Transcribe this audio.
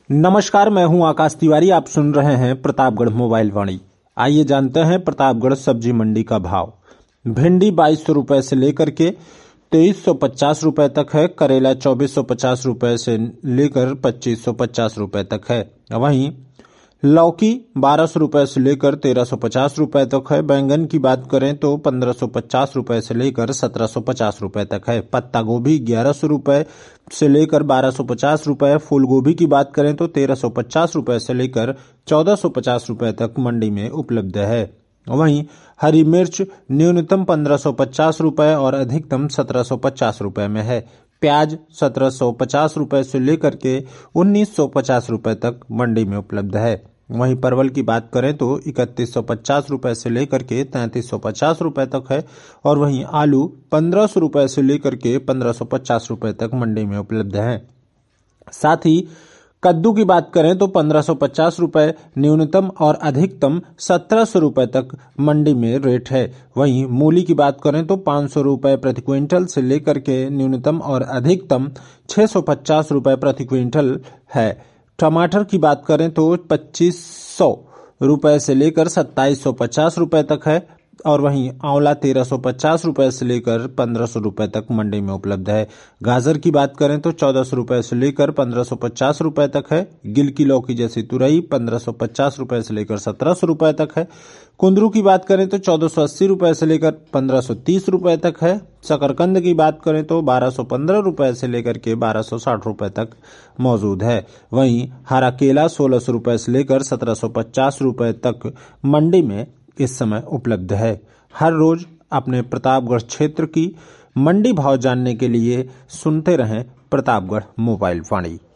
नमस्कार, मैं हूं आकाश तिवारी। आप सुन रहे हैं प्रतापगढ़ मोबाइल वाणी। आइए जानते हैं प्रतापगढ़ सब्जी मंडी का भाव। भिंडी 2200 रुपए से लेकर के 2350 रुपए तक है। करेला 2450 रुपए से लेकर 2550 रुपए तक है। वहीं लौकी 1200 रुपए से लेकर 1350 रुपए तक है। बैंगन की बात करें तो 1550 रुपए से लेकर 1750 रुपए तक है। पत्ता गोभी 1100 रुपए से लेकर 1250 रुपए। फूल गोभी की बात करें तो 1350 रुपए से लेकर 1450 रुपए तक मंडी में उपलब्ध है। वहीं हरी मिर्च न्यूनतम 1550 रुपए और अधिकतम 1750 रुपए में है। प्याज 1750 रुपए से लेकर के 1950 रुपए तक मंडी में उपलब्ध है। वहीं परवल की बात करें तो 3150 रुपए से लेकर के 3350 रुपए तक है। और वहीं आलू 1500 रुपए से लेकर के 1550 रुपए तक मंडी में उपलब्ध है। साथ ही कद्दू की बात करें तो 1550 रुपए न्यूनतम और अधिकतम 1700 रुपए तक मंडी में रेट है। वहीं मूली की बात करें तो 500 रुपए प्रति क्विंटल से लेकर के न्यूनतम और अधिकतम 650 रुपए प्रति क्विंटल है। टमाटर की बात करें तो 2500 रुपए से लेकर 2750 रुपए तक है। और वहीं आंवला 1350 रुपए से लेकर 1500 रुपए तक मंडी में उपलब्ध है। गाजर की बात करें तो 1400 रुपए से लेकर 1550 रुपए तक है। गिल की लौकी जैसी तुरई 1550 रुपए से लेकर 1700 रुपए तक है। कुंदरू की बात करें तो 1480 रुपए से लेकर 1530 रुपए तक है। शकरकंद की बात करें तो 1215 रुपए से लेकर के 1260 रुपए तक मौजूद है। वहीं हरा केला 1600 रुपए से लेकर 1750 रुपए तक मंडी में इस समय उपलब्ध है। हर रोज अपने प्रतापगढ़ क्षेत्र की मंडी भाव जानने के लिए सुनते रहें प्रतापगढ़ मोबाइल वाणी।